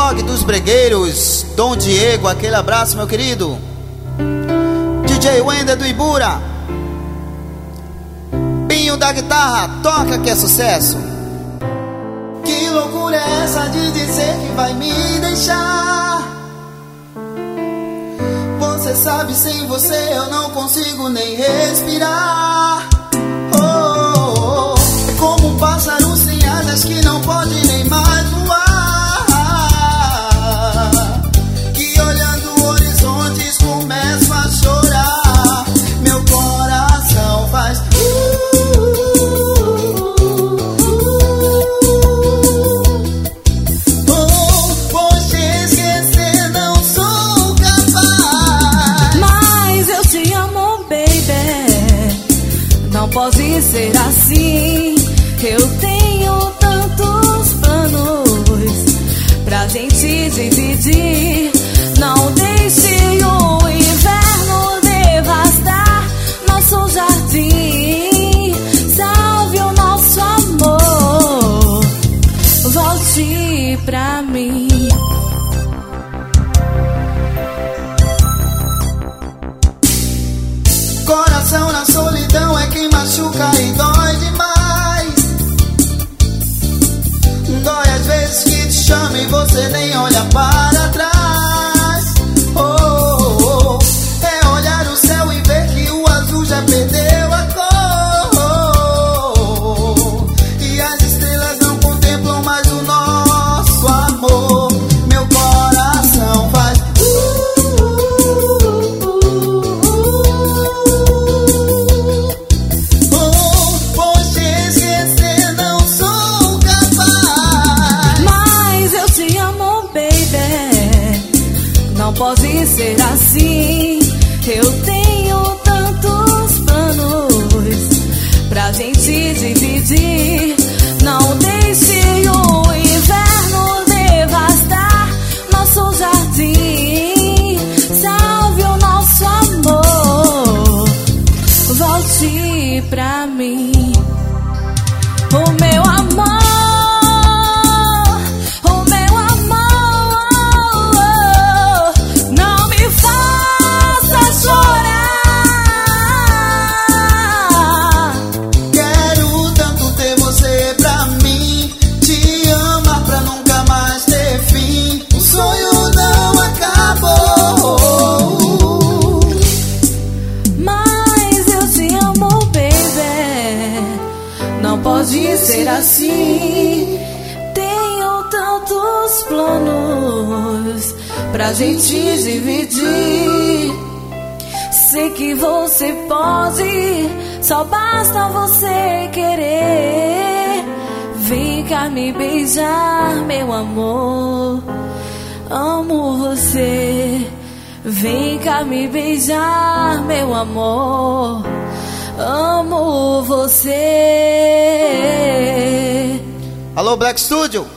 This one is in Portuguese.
blog dos bregueiros, Dom Diego, aquele abraço, meu querido. DJ Wender do Ibura, Pinho da guitarra, toca que é sucesso. Que loucura é essa de dizer que vai me deixar? Você sabe, sem você eu não consigo nem respirar. Oh, é como um pássaro sem asas que não pode nem mais voar, que olhando horizontes começo a chorar. Meu coração faz pois te esquecer não sou capaz. Mas eu te amo, baby, não pode ser assim. Eu tenho tantos planos pra gente dividir. Não deixe o inverno devastar nosso jardim. Salve o nosso amor, volte pra mim. Coração na solidão é quem machuca e dói demais. Dói às vezes que te chama e você nem olha para trás. Oh, oh, oh. É olhar o céu e ver que o azul já perdeu a cor, e as estrelas não contemplam mais o nosso amor. Meu coração faz pois te esquecer não sou capaz. Mas eu te amo, baby, não pode ser assim. Eu tenho tantos planos pra gente dividir. Não deixe o inverno devastar nosso jardim. Salve o nosso amor, volte pra mim. O meu amor, o meu amor, não me faça chorar. Quero tanto ter você pra mim, te amar pra nunca mais ter fim. O sonho não acabou. Mas eu te amo, baby, não pode ser assim. Tenho tantos planos pra gente dividir. Sei que você pode, só basta você querer. Vem cá me beijar, meu amor, amo você. Vem cá me beijar, meu amor, amo você. Alô, Black Studio,